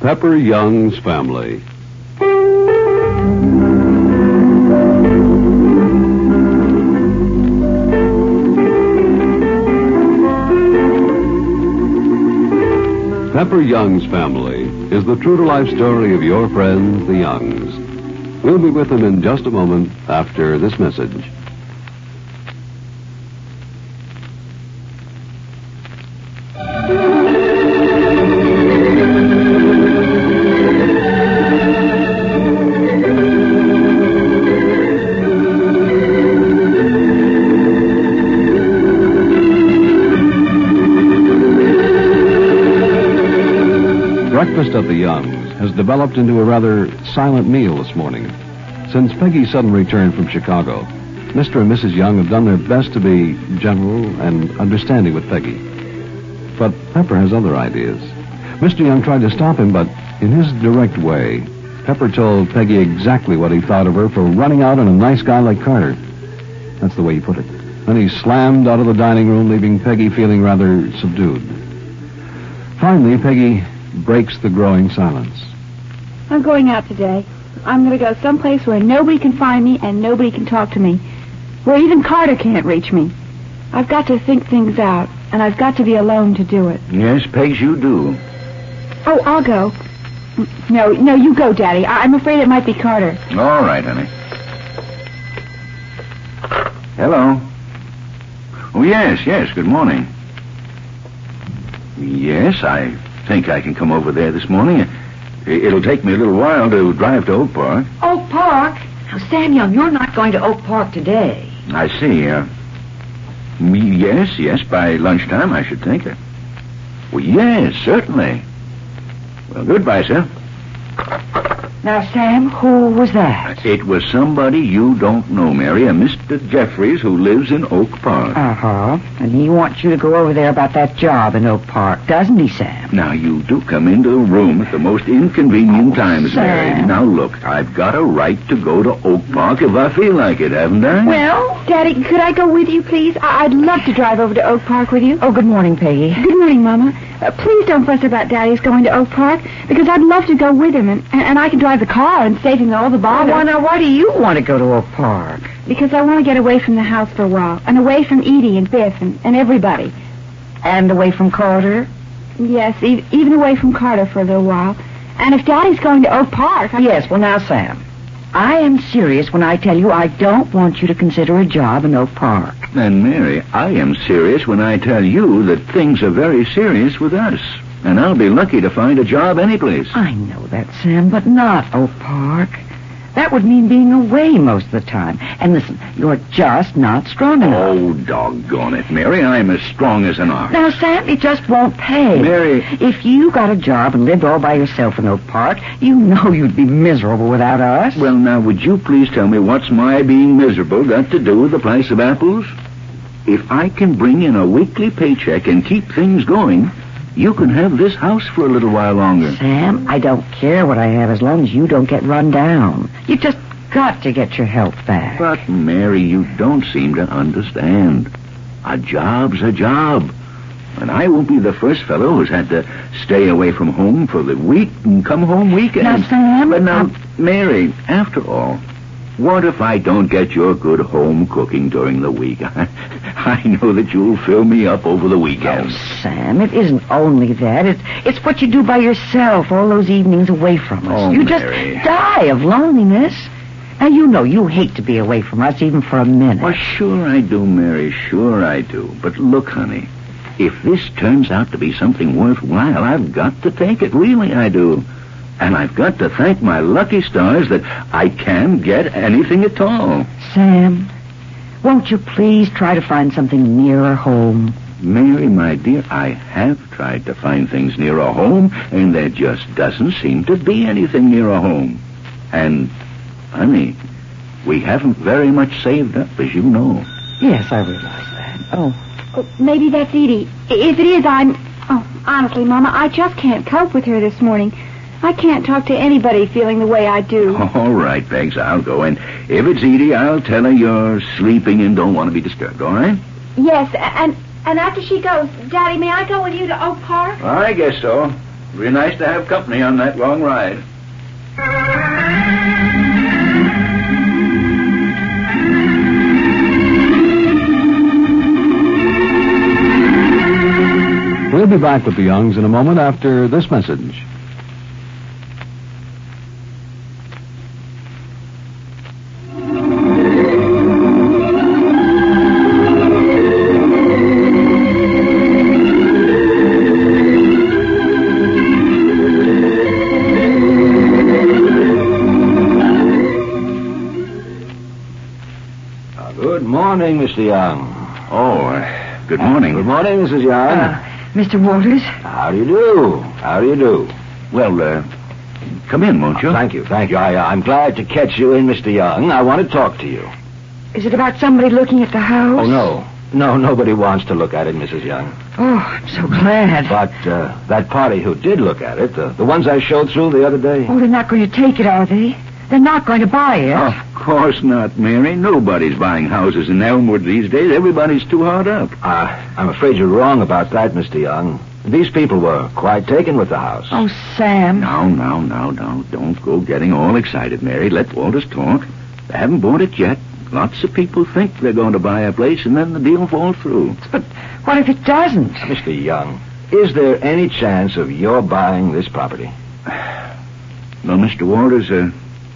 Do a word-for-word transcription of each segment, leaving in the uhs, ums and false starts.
Pepper Young's Family. Pepper Young's Family is the true-to-life story of your friends, the Youngs. We'll be with them in just a moment after this message. Breakfast at the Youngs has developed into a rather silent meal this morning. Since Peggy's sudden return from Chicago, Mister and Missus Young have done their best to be gentle and understanding with Peggy. But Pepper has other ideas. Mister Young tried to stop him, but in his direct way, Pepper told Peggy exactly what he thought of her for running out on a nice guy like Carter. That's the way he put it. Then he slammed out of the dining room, leaving Peggy feeling rather subdued. Finally, Peggy breaks the growing silence. I'm going out today. I'm going to go someplace where nobody can find me and nobody can talk to me. Where even Carter can't reach me. I've got to think things out, and I've got to be alone to do it. Yes, Pegs, you do. Oh, I'll go. No, no, you go, Daddy. I- I'm afraid it might be Carter. All right, honey. Hello. Oh, yes, yes, good morning. Yes, I think I can come over there this morning. It'll take me a little while to drive to Oak Park. Oak Park? Now, Sam Young, you're not going to Oak Park today. I see. Uh, me, yes, yes, by lunchtime, I should think. Well, yes, certainly. Well, goodbye, sir. Now, Sam, who was that? It was somebody you don't know, Mary, a Mister Jeffries who lives in Oak Park. Uh-huh. And he wants you to go over there about that job in Oak Park, doesn't he, Sam? Now, you do come into the room at the most inconvenient Oh, times, Sam. Mary. Now, look, I've got a right to go to Oak Park if I feel like it, haven't I? Well, Daddy, could I go with you, please? I- I'd love to drive over to Oak Park with you. Oh, good morning, Peggy. Good morning, Mama. Uh, please don't fuss about Daddy's going to Oak Park, because I'd love to go with him, and, and I can drive the car and save him all the bother. Why, now, why do you want to go to Oak Park? Because I want to get away from the house for a while, and away from Edie and Biff and, and everybody. And away from Carter? Yes, e- even away from Carter for a little while. And if Daddy's going to Oak Park... I... Yes, well, now, Sam, I am serious when I tell you I don't want you to consider a job in Oak Park. And, Mary, I am serious when I tell you that things are very serious with us. And I'll be lucky to find a job anyplace. I know that, Sam, but not Oak Park. That would mean being away most of the time. And listen, you're just not strong enough. Oh, doggone it, Mary. I'm as strong as an ox. Now, Sam, it just won't pay. Mary. If you got a job and lived all by yourself in Oak Park, you know you'd be miserable without us. Well, now, would you please tell me what's my being miserable got to do with the price of apples? If I can bring in a weekly paycheck and keep things going, you can have this house for a little while longer. Sam, I don't care what I have as long as you don't get run down. You just got to get your health back. But, Mary, you don't seem to understand. A job's a job. And I won't be the first fellow who's had to stay away from home for the week and come home weekends. Now, Sam... But now, I'm... Mary, after all, what if I don't get your good home cooking during the week? I know that you'll fill me up over the weekends. Oh, Sam, it isn't only that. It's it's what you do by yourself all those evenings away from us. Oh, you Mary. just die of loneliness. Now, you know you hate to be away from us even for a minute. Well, sure I do, Mary, sure I do. But look, honey, if this turns out to be something worthwhile, I've got to take it. Really, I do. And I've got to thank my lucky stars that I can get anything at all. Sam, won't you please try to find something nearer home? Mary, my dear, I have tried to find things near a home, and there just doesn't seem to be anything near a home. And, honey, we haven't very much saved up, as you know. Yes, I realize that. Oh. oh maybe that's Edie. If it is, I'm... Oh, honestly, Mama, I just can't cope with her this morning. I can't talk to anybody feeling the way I do. All right, Pegs, I'll go. And if it's Edie, I'll tell her you're sleeping and don't want to be disturbed, all right? Yes, and and after she goes, Daddy, may I go with you to Oak Park? I guess so. Be nice to have company on that long ride. We'll be back with the Youngs in a moment after this message. Good morning, Mister Young. Oh, uh, good morning. Good morning, Missus Young. Uh, Mister Walters? How do you do? How do you do? Well, uh, come in, won't you? Oh, thank you, thank you. I, uh, I'm glad to catch you in, Mister Young. I want to talk to you. Is it about somebody looking at the house? Oh, no. No, nobody wants to look at it, Missus Young. Oh, I'm so glad. But uh, that party who did look at it, the, the ones I showed through the other day... Oh, they're not going to take it, are they? They're not going to buy it. Of course not, Mary. Nobody's buying houses in Elmwood these days. Everybody's too hard up. Uh, I'm afraid you're wrong about that, Mister Young. These people were quite taken with the house. Oh, Sam. Now, now, now, now, don't go getting all excited, Mary. Let Walters talk. They haven't bought it yet. Lots of people think they're going to buy a place, and then the deal falls through. But what if it doesn't? Mister Young, is there any chance of your buying this property? Well, Mister Walters, uh...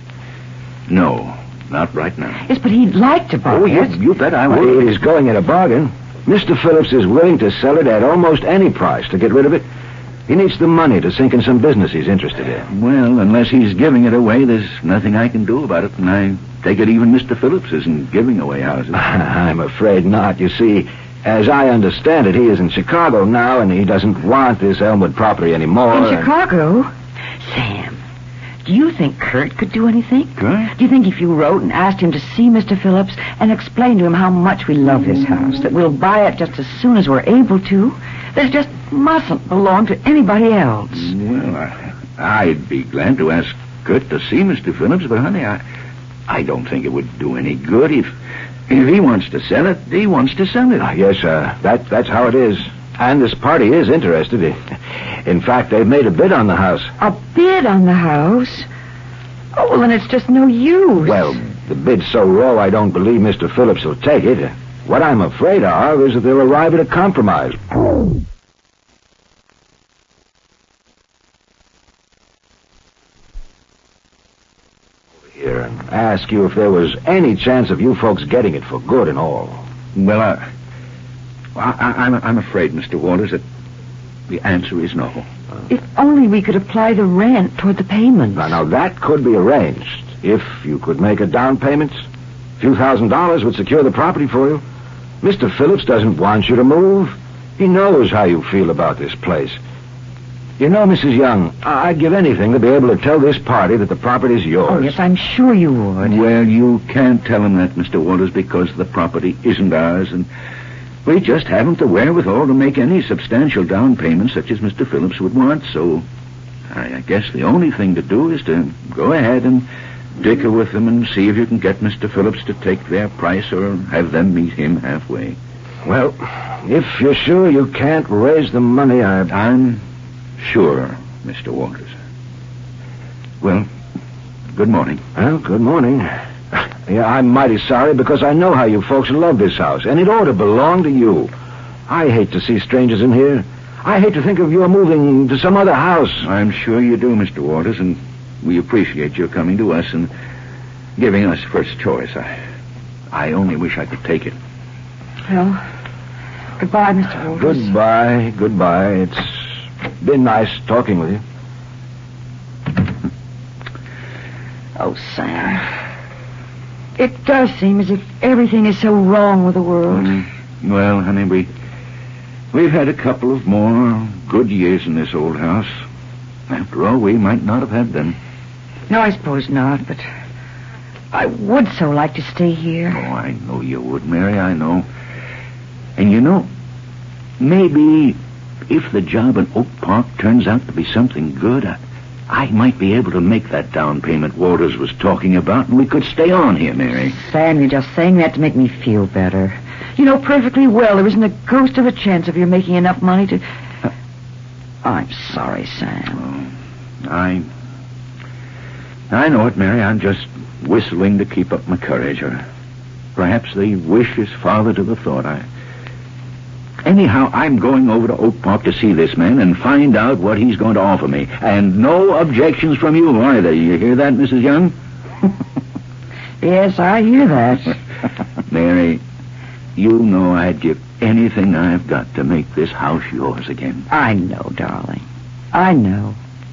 no, not right now. Yes, but he'd like to buy Oh, it. yes, you bet I Well, will. it is going at a bargain. Mister Phillips is willing to sell it at almost any price to get rid of it. He needs the money to sink in some business he's interested in. Well, unless he's giving it away, there's nothing I can do about it, and I take it even Mister Phillips isn't giving away houses. I'm afraid not. You see, as I understand it, he is in Chicago now, and he doesn't want this Elmwood property anymore. In and- Chicago? Sam, do you think Kurt could do anything? Kurt? Do you think if you wrote and asked him to see Mister Phillips and explain to him how much we love his house, that we'll buy it just as soon as we're able to, that it just mustn't belong to anybody else? Well, I, I'd be glad to ask Kurt to see Mister Phillips, but, honey, I, I don't think it would do any good. If, if he wants to sell it, he wants to sell it. Ah, yes, uh, that, that's how it is. And this party is interested. In fact, they've made a bid on the house. A bid on the house? Oh, well, then it's just no use. Well, the bid's so low, I don't believe Mister Phillips will take it. What I'm afraid of is that they'll arrive at a compromise. Here and ask you if there was any chance of you folks getting it for good and all. Well, I, I, I'm, I'm afraid, Mister Walters, that the answer is no. If only we could apply the rent toward the payments. Now, now, that could be arranged. If you could make a down payment, a few thousand dollars would secure the property for you. Mister Phillips doesn't want you to move. He knows how you feel about this place. You know, Missus Young, I'd give anything to be able to tell this party that the property's yours. Oh, yes, I'm sure you would. Well, you can't tell him that, Mister Walters, because the property isn't ours, and we just haven't the wherewithal to make any substantial down payment such as Mister Phillips would want, so I, I guess the only thing to do is to go ahead and dicker with them and see if you can get Mister Phillips to take their price or have them meet him halfway. Well, if you're sure you can't raise the money, I... I'm sure, Mister Walters. Well, good morning. Well, good morning. Yeah, I'm mighty sorry because I know how you folks love this house, and it ought to belong to you. I hate to see strangers in here. I hate to think of your moving to some other house. I'm sure you do, Mister Walters, and we appreciate your coming to us and giving us first choice. I, I only wish I could take it. Well, goodbye, Mister Walters. Goodbye, goodbye. It's been nice talking with you. Oh, Sam. It does seem as if everything is so wrong with the world. Mm, well, honey, we, we've had a couple of more good years in this old house. After all, we might not have had them. No, I suppose not, but I would so like to stay here. Oh, I know you would, Mary, I know. And you know, maybe if the job in Oak Park turns out to be something good, I, I might be able to make that down payment Walters was talking about, and we could stay on here, Mary. Sam, you're just saying that to make me feel better. You know perfectly well there isn't a ghost of a chance of your making enough money to... I'm sorry, Sam. Oh, I... I know it, Mary. I'm just whistling to keep up my courage, or perhaps the wish is father to the thought. I... Anyhow, I'm going over to Oak Park to see this man and find out what he's going to offer me. And no objections from you either. You hear that, Missus Young? Yes, I hear that. Mary, you know I'd give anything I've got to make this house yours again. I know, darling. I know.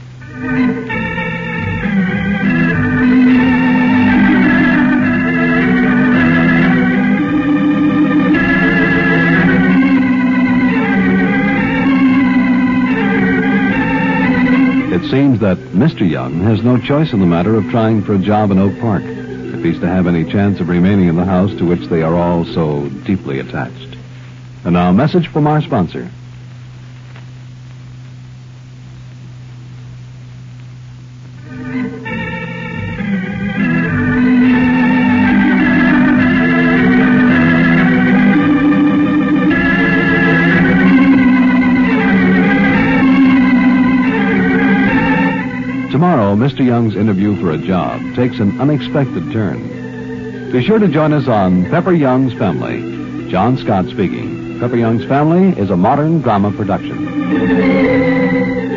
It seems that Mister Young has no choice in the matter of trying for a job in Oak Park, if he's to have any chance of remaining in the house to which they are all so deeply attached. And now, a message from our sponsor. Tomorrow, Mister Young's interview for a job takes an unexpected turn. Be sure to join us on Pepper Young's Family. John Scott speaking. Pepper Young's Family is a modern drama production.